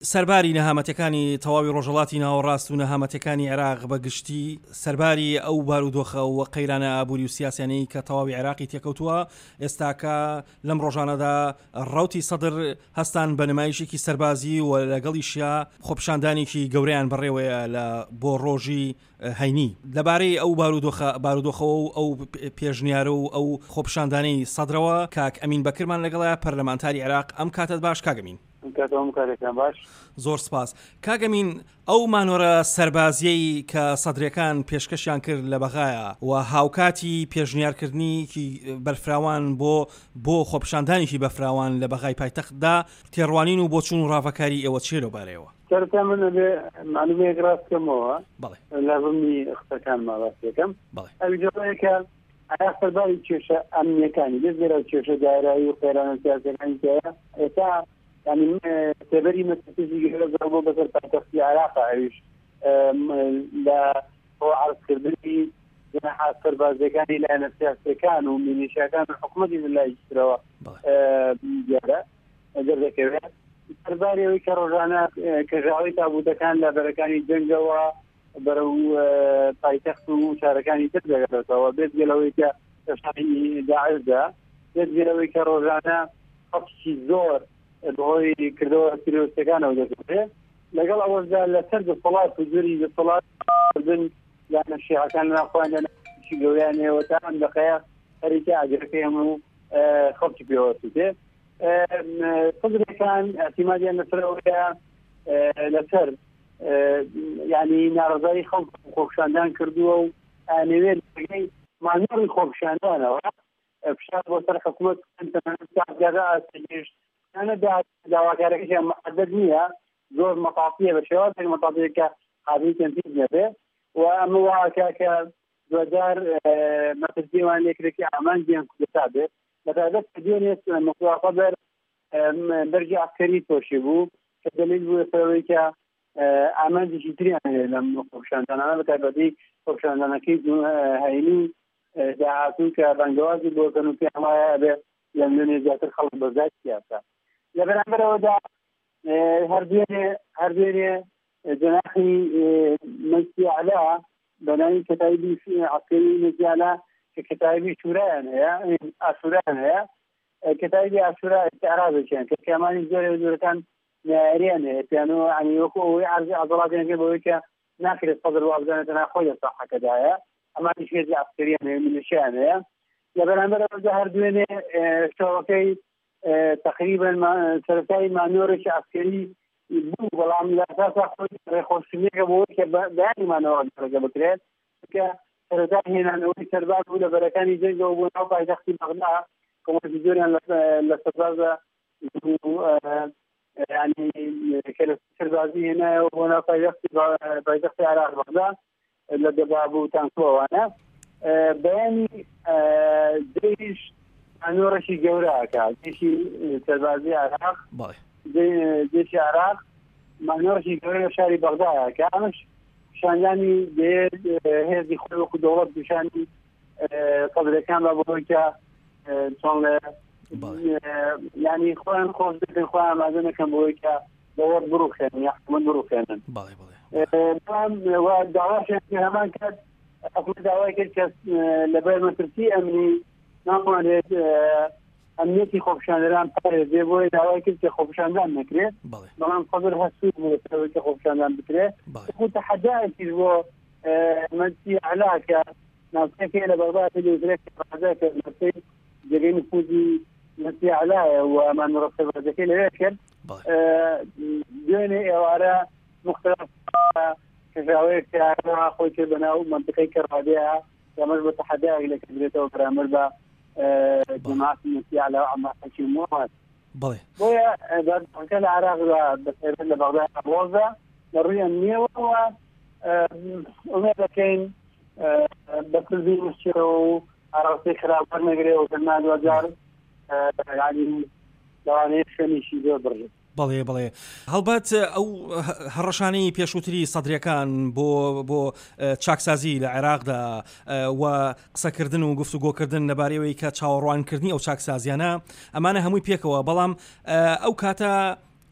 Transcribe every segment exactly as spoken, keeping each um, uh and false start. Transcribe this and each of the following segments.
سەرباری نەهامەتەکانی تەواوی ڕۆژهەڵاتی ناوەڕاست و نەهامەتەکانی عێراق بەگشتی سەرباری ئەو بارودۆخە و قەیرانە ئابووری و سیاسیانەی کە تەواوی عێراقی تێکەوتووە ئێستاکە لەم ڕۆژانەدا ڕەوتی سەدر هەستان بە نمایشێکی سەربازی و لەگەڵیشیا خۆپشاندانێکی گەورەیان بەڕێوەیە لە بۆ ڕۆژی هەینی لەبارەی ئەو بارودۆخە بارودۆخەوە و ئەو پێشنیارە و ئەو خۆپشاندانەی سەدرەوە کاک ئەمین بەکرمان لەگەڵە پەرلەمانتاری عێراق ئەم کاتت باش کاگەمین. باش زۆر سپاس. کاگەمین ئەو مانۆرە سەربازیەی کە سەدرەکان پێشکەشیان کرد لە بەغایە و هاوکاتی پێشنیارکردنیکی بەرفراوان بۆ بۆ خۆپشاندانێکی بەفراوان لە بەغای پایتەختدا تێڕوانین و بۆ چوون و ڕاوەکاری ئێوە چێ لەبارەیەوە؟ سەرەتا من معلومەیەک ڕاستکەمەوە لازمی قسەکان ماڵاتەکەم ئەویجەڵەیەکە ئایا سەرباری کێشە ئەمنیەکانی لێرە کێشە دارایی و خێرانە سیاسەکانی تەیە ئێستا يعني تبري مستفيد جربوا بس التفصيل علاقة عيش لا هو عرض كردي جناح عسكر بازدكاني لأن السياسة كانوا من شاكان الحكومة بالله يشتروا جارة جرده كذا الباري ويكررنا كجاوي تابوت كان لبركاني جنجوا برو بايتخت وشاركاني تبدأ وبيت جلوي كشاعي داعش ده بيت جلوي كررنا خفشي زور بهۆی کردەوە تیرۆریستەکانەوە دەکرێت لەگەڵ ئەوەشدا لەسەر دەسەڵات و جوری دەسەڵاتکردن یانە شیعەکان ناخوایان لەشی گەوریانەوە تا ئەم دەقەیە هەریکە ئاگرەکەی هەموو خەڵکی پێوەستێ سەدرەکان ئەتیمادیان لەسەرەوەیە لەسەر یعنی ناڕزایی خەڵک خۆپشاندان کردووە و ئانەوێت لەگەی مانۆڕی خۆپشاندانەوە فشار بۆ سەر حکوومەت تەمەنجارە ئاستەگەشت أنا دا داواکارێکی محدد نییە زۆر مەتاقیە بە شێوازێک مەتاقیەکە قابلی تەنفیذ نەبێ و ئەمە واکە کە دوجار مەترسیوان لێکرێکی ئامانجیان کوردستا بێت لەتابەت کە دوێنێت مقواقە بەر بەرجی عسکەری تۆشی بوو کە دەلیل بوو لەسەرەوەی کە ئامانجێکی تریان هەیە لەم خۆپشاندانانە بە تایبەتی خۆپشاندانەکەی هەینی داهاتوو کە بەنگەوازی بۆکەن و پێیان وایە بێ لەم دوێنێ زیاتر خەڵک بەزای سیاسە لە بەرامبەرەوەدا هەردوێنێ جەناحی مەجلسی عەلا بەناوی کەتایبی عەسکەری مەجلسی عەلا کە کەتایبی شورایان هەیە ئاشورایان هەیە کەتایبی ئاشورا ئیستیعرابێکیان کە کەمانی زۆر زۆرەکان نایاریان هەیە پیانەوە عنی وەکو ئەوەی عەرزی عەضەڵاتیان کرد بەوەی کە ناکرێت سەدر وابزانێتە ناخۆی لە ساحەکەدایە ئەمانی شێزی عەسکەریان هەیە میلیشیان هەیە لە بەرامبەرەوەدا هەردوێنێ شەوەکەی تقریبا سەرەتایی مانۆرێکی عەسکەری بوو بەڵام لە ئەساسا خۆی ڕێخۆشتنیەکە بۆەوەی کە بەیانی مانەوە دەرەگە بکرێت کە سەرەتا هێنانەوەی سەرباز بوو لە بەرەکانی جەنگەوە بوو ناو پایتەختی بەغدا کۆمەڵکی زۆریان لە سەربازە یعنی کە لە سەربازی هێنایەوە بۆ ناو پایتەختی عێراق بەغدا لە دەبا بوو تانکۆوانە بەیانی دەیش مانۆڕێکی گەورەکە دێشی سەربازی عێراق دێشی عێراق مانۆڕێکی گەورە لە شاری بەغدایە کە ئەمەش پیشاندانی دەیێت هێزی خۆی وەکو دەوڵەت پیشانی سەدرەکان بە بۆی کە چۆن یعنی خۆیان خۆش دەکەن خۆیان ئامادە نەکەن بۆی کە دەوڵەت بڕوخێنن یا حکومەت بڕوخێنن داواشیان هەمان کرد حکومەت داوای کرد کە لەبەر مەترسی ئەمنی ناتوانێت ئەمنیەتی خۆپشاندەران پارێزێ بۆی داوای کرد کە خۆپشاندان نەکرێت بەڵام سەدر هەستوو بوو لەسەرەوەی کە خۆپشاندان بکرێت وەکو تەحەدایەکیش بۆ مەجلسی عەلا کە ناوچەکەی لە بەغدا پێدەوترێت کە ڕازای کرد لەسەی جێگەی نفوذی مەجلسی عەلایە و مانۆڕە سەربازەکەی لەوێ کرد دوێنێ ئێوارە مختلف کەژاوەیەک خۆی کرد بەناو منطقەی کەڕادەیە ئەمەش بە تەحەدایەک لەکردرێتەوە بەرامبەر بە جەماعەتی مەجلسی عەلا و عەماقەتی مواد بۆیە دادگاکە لە عێراقدا بەتایبەت لە بەغدا ڕۆژە لە ڕووی ئەمنیەوە ئومێد دەکەین بەکردی مشتێرەوە و ئاراستەی خراپ وەرنەگرێەوە کەنا دوجار یعنی لەوانەیە شوێنیشی زۆر بڕێت. بەڵێ بڵێ هەڵبەت ئەو هەڕەشانەی پێشووتری سەدرەکان بۆ بۆ چاکسازی لە عێراقدا و قسەکردن و گفتوگۆکردن لەبارەوەی کە چاوەڕوانکردنی ئەو چاکسازیانە ئەمانە هەمووی پێکەوە بەڵام ئەو کاتە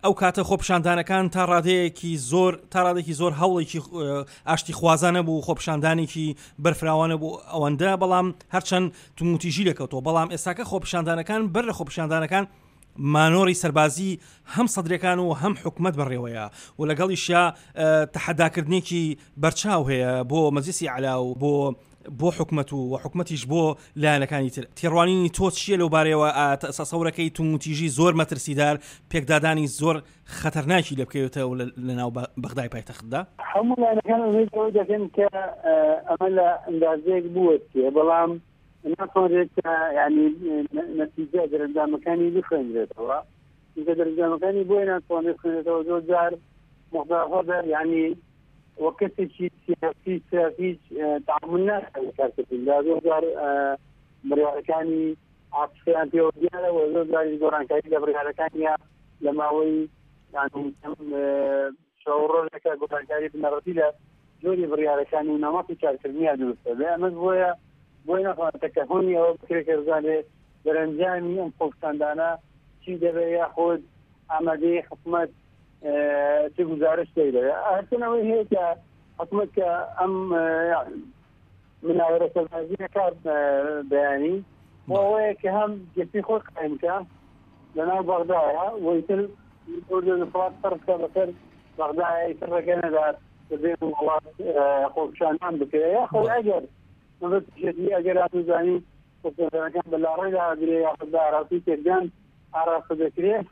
ئەو کاتە خۆپشاندانەکان تا ڕادەیەکی زۆر تا ڕادێکی زۆر هەوڵێکی ئاشتی خوازانە بوو خۆپشاندانێکی بەرفراوانە بوو ئەوەندە بەڵام هەرچەند توموتیژی دەکەوتەوە بەڵام ئێستاکە خۆپشاندانەکان بەر لە خۆپشاندانەکان مانۆری سەربازی هەم سەدرەکان و هەم حکومت بەڕێوەیە و لەگەڵیشیا تەحەداکردنێکی بەرچاو هەیە بۆ مەجلیسی عەلا و بۆ بۆ حکومت و حکومەتیش بۆ لایەنەکانی تر. تێڕوانینی تۆ چییە لەو بارەیەوە سەسەورەکەی توموتیژی زۆر مەترسیدار پێکدادانی زۆر خەتەرناکی لێ بکەوێتەوە لەناو بەغدای پایتەختدا؟ هەموو لایەنەکان ئەوەی دەکەن کە ئەمە لە ئەندازەیەک بووە بەڵام ناتوانرێت ینی نەتیجە دەرەنجامەکانی بخوێنرێتەوە کە دەرەنجامەکانی بۆی ناتوانێت خوێنێتەوە زۆر جار مختارخۆدە ینی وەکەتێکی سیاسی سیاسیش تعامل ناکات کارکردندا زۆر جار بڕیارەکانی عاتفیان پێوە دیارەوە زۆر جاری گۆڕانکاری لە بڕیارەکانیە لە ماوەی ینی شەوڕۆژێکە گۆڕانکاری بنەڕەتی لە جۆری بڕیارەکانی و نەمەتی کارکردنیە دروستە بێ ئەمە بۆیە بۆی نەخواتەکە هۆنی ئەوە بکرێت کە بزانێ دەرەنجامی ئەم خۆپشاندانە چی دەبێت یاخۆت ئامادەی حکومەت چه گزارش دەیدە هەرچەنەوەی هەیە کە حکومەت کە ئەم مناوەرە سەربازی نەکات بەیانی بۆەوەیە کە هەم گەستی خۆی قایمکە لەناو بەغدایە وەیتر وڵات فەرقکە بەسەر بەغدایە ئیتر ڕێگە نەدات دەبێت وڵات خۆپشاندان بکرێت یاخۆ ئەگەر مەبەستێتی ئەگەر هاتووزانی خۆپشاندانەکان بەلاڕێدا ئەگرێ یاخۆدا ئاراسی تێکدان ئاراستە دەکرێت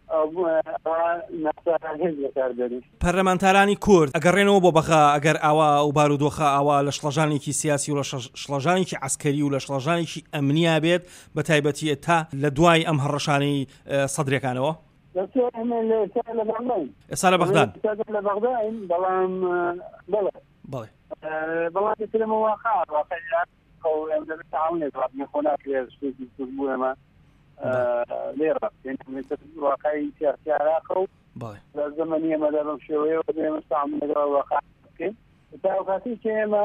پەرلەمانتارانی کورد ئەگەڕێنەوە بۆ بەخا ئەگەر ئاوا و بارودۆخە ئاوا لە شڵەژانێکی سیاسی و لە شڵەژانێکی عسکەری و لە شڵەژانێکی ئەمنیا بێت بە تایبەتی تا لە دوای ئەم هەڕەشانەی سەدرەکانەوە ئێستا لە بەغداد لە بەغداد بەڵام بەڵێ بەڵێ بەڵام لەمە واقع تعاونێت خۆناکرێت شتێکی بووەمە لێرە واقعی سیاسی عراق و لە زەمەنی ئێمەدا بەم شێوەیەوە ئێمە تعامل لەگەڵ واقع بکەین تا ئەو کاتی کە ئێمە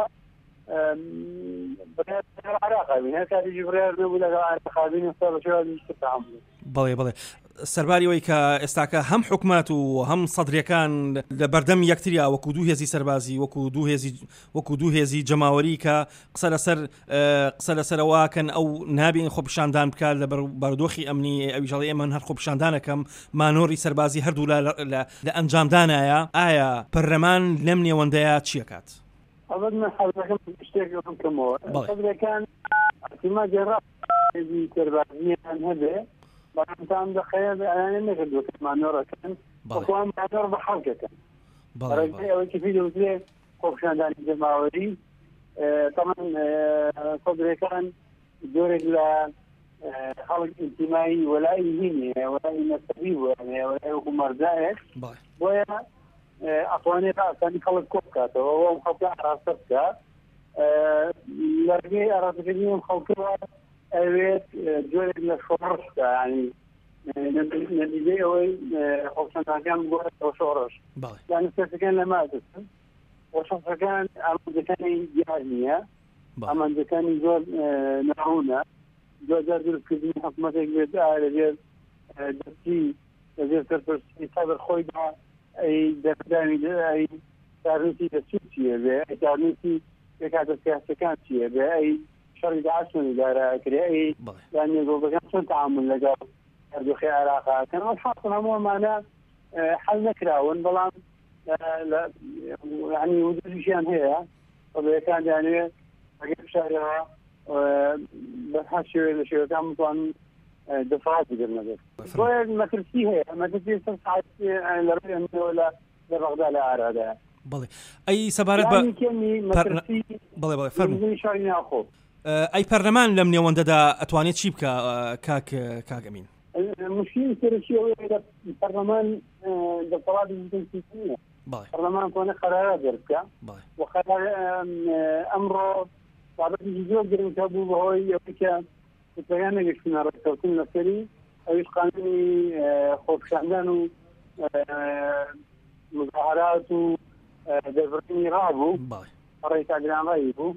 عراقا بین هەر کاتێکی بڕیار نەبوو لەگەڵ عراقابین ئێستا بە شێوازی تعامل بەڵێ بەڵێ سەرباری ئەوەی کە ئێستاکە هەم حکومەت و هەم سەدرەکان لە بەردەم یەکتریا وەکو دوو هێزی سەربازی وەکو دوو هێزی وەکو دوو هێزی جەماوەری کە قسە لەسەر قسە لەسەرەوەکەن ئەو نابین خۆپشاندان بکات لە بارودۆخی ئەمنی ئەویژەڵی ئێمە هەر خۆپشاندانەکەم مانۆری سەربازی هەردوو لە ئەنجامدانایە ئایا پەرلەمان لەم نێوەندەیە چیەکات؟ ئەوەت من حەزەکەم شتێکم کەمەوە سەدرەکان احتیماجی ڕاستی سەربازییان هەبێ بەڵام دەخەیە ئەیانە نەکردووە مانۆڕەکەن بەڵام مانۆڕ بە حەڵکەکەن ڕێگەی ئەوەی کە پێی دەوترێ خۆپشاندانی جەماوەری تەمان سەدرەکان جۆرێک لە خەڵک ئیجتیماعی وەلای هینێ وەلای مەسەوی وەلای حکومەتدارێک بۆیە ئەتوانێت ئاسانی خەڵک کۆ بکاتەوە ئەم خەڵکە ئاراستە بکات لەرگەی ئارازەکردنی ئەم خەڵکەوە ئەوێت جۆرێک لە شۆڕش ینی نەتیجەی ئەوەی خۆپشاندانەکان بگۆڕێتەوە شۆڕش یانی سێسەکان لە مادەستن وەشەفەکان ئامانجەکانی دیار نییە ئامانجەکانی زۆر ناڕوونە جۆجار دروستکردنی حکومەتێک بێت لەبێت دەستی لەبێت سەرپرسی سەدر خۆیدا ئەی دەردانی ئەی تارنووسی دەچی چییە بێ ئەی تارنووسی پێکاتە سیاسەکان چییە بێ ئەی شەڕی داعشمەی دارەکرێ ئەی یانی گۆڵبەکان چۆن تعامل لەگەڵ هەردووخی عێراقاکەن ئەو حاصل هەمووەمانە حەل نەکراون بەڵام ینی وجودیشیان هەیە قەڵەکان دەیانوێت ئەگەر بشارەوە بەها شێوێ لە شێوەکان بتوانن دەفاعات بگرنەبێت بۆیە مەترسی هەیە مەترسی سەر ساعت لە ڕێی ئەمنەوە لە بەغدا لە ئارادایە بەڵێ ئەی سەبارەت بە بەڵێ بەڵێ فەرموو شاری ناخۆ ئەی پەرلەمان لەم نێوەندەدا ئەتوانێت چی بکە کاک کاگەمین مشکلی سەرەکی ئەوەیە پەرلەمان دەسەڵاتی نییە پەرلەمان توانێت قەرارات دەربکە و قەرار ئەمڕۆ بابەتێکی زۆر گرنگتە بوو بەهۆی ئەوەی کە پێیان نەگەشتنە ڕێککەوتن لەسەری ئەویش قانونی خۆپشاندان و مظاهرات و دەربڕینی ڕابوو ڕێی کاگرانڕایی بوو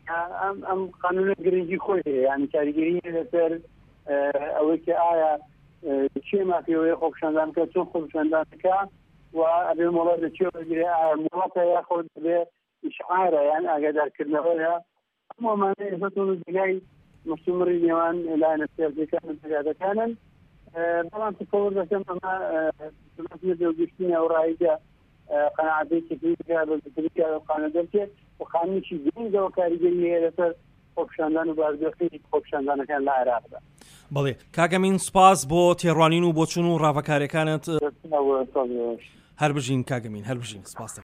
ئەم قانونە گرنگی خۆی هەیە یانی کاریگەری لەسەر ئەوەی کە ئایا چێ مافیەوەی خۆپشاندان کە چۆن خۆپشاندانەکە و ئەبێ مۆڵەت لە چێوەگرێ مۆڵەتە یاخۆ دەبێ ئیشعارە یان ئاگادارکردنەوەیە ئەمەمانە ئێستاتون جگای مستمری نێوان لایەنە سیاسیەکان و پێگادەکانن بەڵام تفەوت دەکەم ئەمە دەوگشتنی ئەوڕاییدا قەناعەتەی کردیکە بەزتریکە خانە دەرکێت و خانیشی گرنگەوە کاریگەری هەیە لەسەر خۆپشاندان و بازگەڕی خۆپشاندانەکان لە عێراقدا. بەڵێ کاگەمین سپاس بۆ تێڕوانین و بۆ چوون و ڕاوەکاریەکانت هەر بژین کاگەمین هەر بژین سپاس.